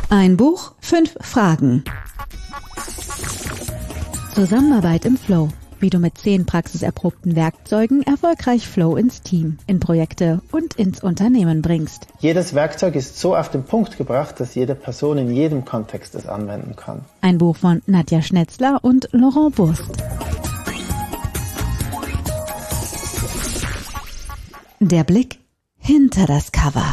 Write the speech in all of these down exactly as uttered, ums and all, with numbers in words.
Ein Buch, fünf Fragen. Zusammenarbeit im Flow. Wie du mit zehn praxiserprobten Werkzeugen erfolgreich Flow ins Team, in Projekte und ins Unternehmen bringst. Jedes Werkzeug ist so auf den Punkt gebracht, dass jede Person in jedem Kontext es anwenden kann. Ein Buch von Nadja Schnetzler und Laurent Burst. Der Blick hinter das Cover.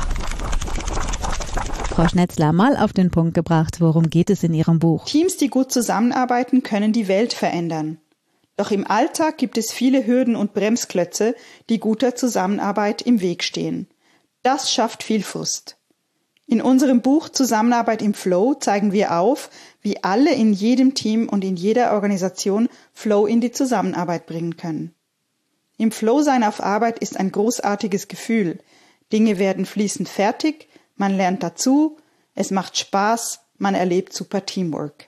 Frau Schnetzler, mal auf den Punkt gebracht, worum geht es in Ihrem Buch? Teams, die gut zusammenarbeiten, können die Welt verändern. Doch im Alltag gibt es viele Hürden und Bremsklötze, die guter Zusammenarbeit im Weg stehen. Das schafft viel Frust. In unserem Buch Zusammenarbeit im Flow zeigen wir auf, wie alle in jedem Team und in jeder Organisation Flow in die Zusammenarbeit bringen können. Im Flow sein auf Arbeit ist ein großartiges Gefühl. Dinge werden fließend fertig, man lernt dazu, es macht Spaß, man erlebt super Teamwork.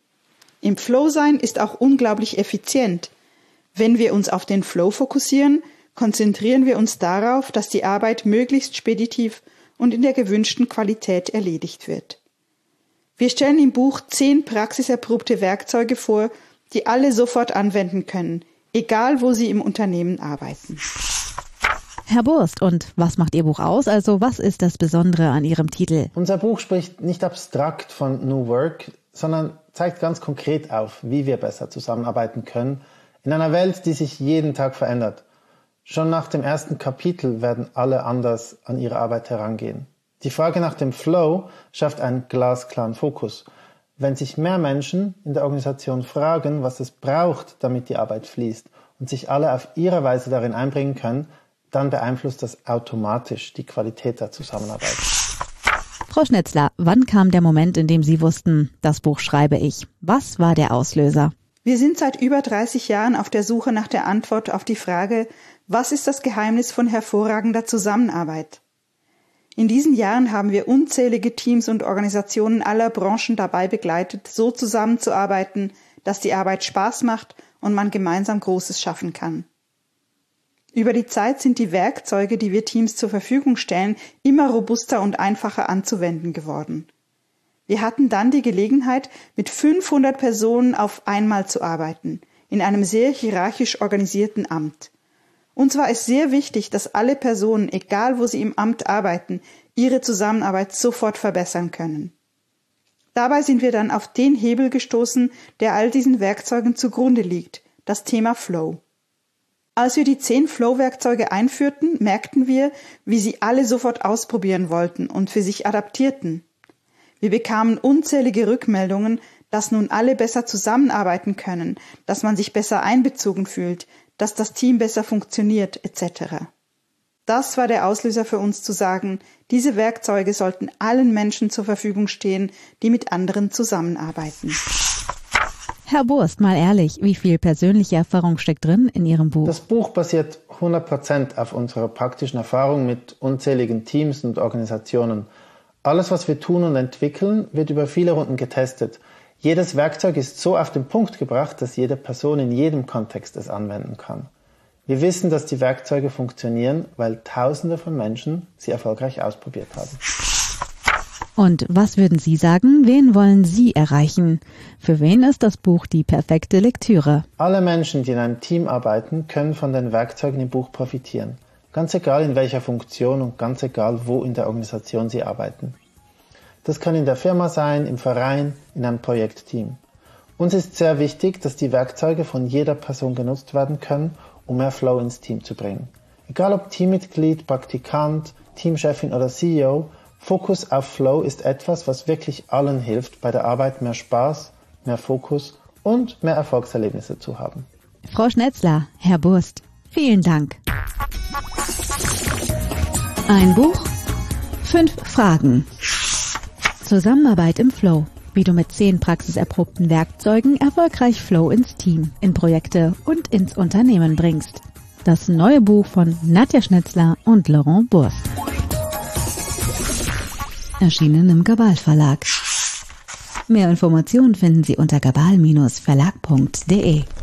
Im Flow sein ist auch unglaublich effizient. Wenn wir uns auf den Flow fokussieren, konzentrieren wir uns darauf, dass die Arbeit möglichst speditiv und in der gewünschten Qualität erledigt wird. Wir stellen im Buch zehn praxiserprobte Werkzeuge vor, die alle sofort anwenden können, egal wo sie im Unternehmen arbeiten. Herr Burst, und was macht Ihr Buch aus? Also was ist das Besondere an Ihrem Titel? Unser Buch spricht nicht abstrakt von New Work, sondern zeigt ganz konkret auf, wie wir besser zusammenarbeiten können in einer Welt, die sich jeden Tag verändert. Schon nach dem ersten Kapitel werden alle anders an ihre Arbeit herangehen. Die Frage nach dem Flow schafft einen glasklaren Fokus. Wenn sich mehr Menschen in der Organisation fragen, was es braucht, damit die Arbeit fließt und sich alle auf ihre Weise darin einbringen können, dann beeinflusst das automatisch die Qualität der Zusammenarbeit. Frau Schnetzler, wann kam der Moment, in dem Sie wussten, das Buch schreibe ich? Was war der Auslöser? Wir sind seit über dreißig Jahren auf der Suche nach der Antwort auf die Frage, was ist das Geheimnis von hervorragender Zusammenarbeit? In diesen Jahren haben wir unzählige Teams und Organisationen aller Branchen dabei begleitet, so zusammenzuarbeiten, dass die Arbeit Spaß macht und man gemeinsam Großes schaffen kann. Über die Zeit sind die Werkzeuge, die wir Teams zur Verfügung stellen, immer robuster und einfacher anzuwenden geworden. Wir hatten dann die Gelegenheit, mit fünfhundert Personen auf einmal zu arbeiten, in einem sehr hierarchisch organisierten Amt. Uns war es sehr wichtig, dass alle Personen, egal wo sie im Amt arbeiten, ihre Zusammenarbeit sofort verbessern können. Dabei sind wir dann auf den Hebel gestoßen, der all diesen Werkzeugen zugrunde liegt, das Thema Flow. Als wir die zehn Flow-Werkzeuge einführten, merkten wir, wie sie alle sofort ausprobieren wollten und für sich adaptierten. Wir bekamen unzählige Rückmeldungen, dass nun alle besser zusammenarbeiten können, dass man sich besser einbezogen fühlt, dass das Team besser funktioniert, et cetera. Das war der Auslöser für uns zu sagen, diese Werkzeuge sollten allen Menschen zur Verfügung stehen, die mit anderen zusammenarbeiten. Herr Burst, mal ehrlich, wie viel persönliche Erfahrung steckt drin in Ihrem Buch? Das Buch basiert hundert Prozent auf unserer praktischen Erfahrung mit unzähligen Teams und Organisationen. Alles, was wir tun und entwickeln, wird über viele Runden getestet. Jedes Werkzeug ist so auf den Punkt gebracht, dass jede Person in jedem Kontext es anwenden kann. Wir wissen, dass die Werkzeuge funktionieren, weil Tausende von Menschen sie erfolgreich ausprobiert haben. Und was würden Sie sagen, wen wollen Sie erreichen? Für wen ist das Buch die perfekte Lektüre? Alle Menschen, die in einem Team arbeiten, können von den Werkzeugen im Buch profitieren. Ganz egal in welcher Funktion und ganz egal wo in der Organisation sie arbeiten. Das kann in der Firma sein, im Verein, in einem Projektteam. Uns ist sehr wichtig, dass die Werkzeuge von jeder Person genutzt werden können, um mehr Flow ins Team zu bringen. Egal ob Teammitglied, Praktikant, Teamchefin oder C E O, Fokus auf Flow ist etwas, was wirklich allen hilft, bei der Arbeit mehr Spaß, mehr Fokus und mehr Erfolgserlebnisse zu haben. Frau Schnetzler, Herr Burst, vielen Dank. Ein Buch, fünf Fragen. Zusammenarbeit im Flow. Wie du mit zehn praxiserprobten Werkzeugen erfolgreich Flow ins Team, in Projekte und ins Unternehmen bringst. Das neue Buch von Nadja Schnetzler und Laurent Burst. Erschienen im Gabal Verlag. Mehr Informationen finden Sie unter gabal Bindestrich verlag punkt de.